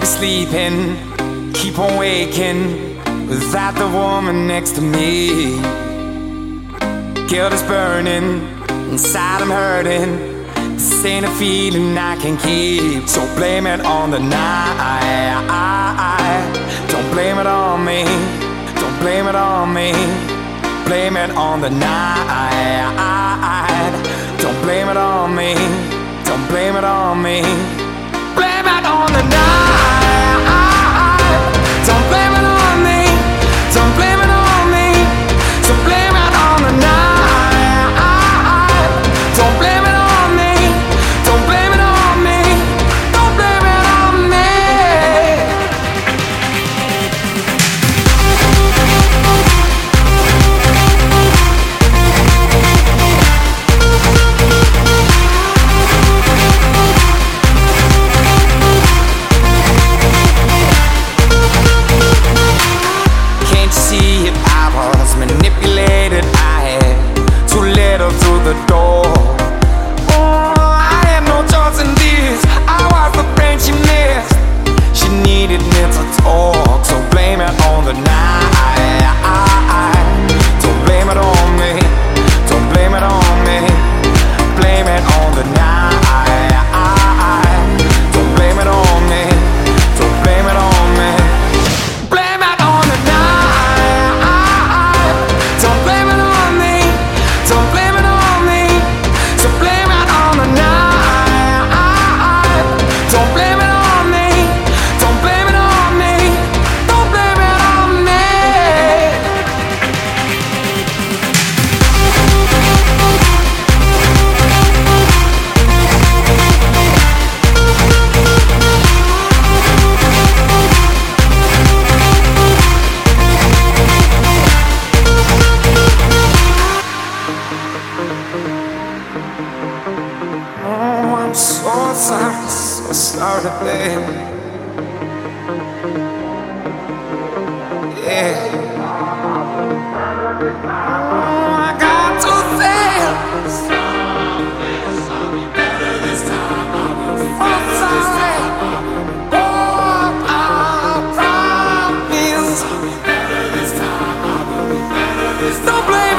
be sleeping, keep on waking without the woman next to me. Guilt is burning, inside I'm hurting. This ain't a feeling I can keep. So blame it on the night. Don't blame it on me. Don't blame it on me. Blame it on the night. Don't blame it on me. Don't blame it on me. Blame it on the night. Don't blame it on me. Don't blame it on me. So blame it on the night. Don't blame it on me. Don't blame it on me. Don't blame it on me. Can't you see it? I was manipulated. I had to let her through the door. Oh, I had no choice in this. I was the friend she missed. She needed me to talk. So blame it on the night. Don't blame it on me. Don't blame it on me. Blame it on the night. Don't blame it on me. Don't blame it on me. Blame it on the night. Don't blame it on me. Don't blame it on me. So blame it on the night. Don't blame it on me. Don't blame it on me. Don't blame it on me. Oh, I'm so sorry, baby. Yeah. Oh, I got to say it. I'm sorry. Oh, I promise. Don't blame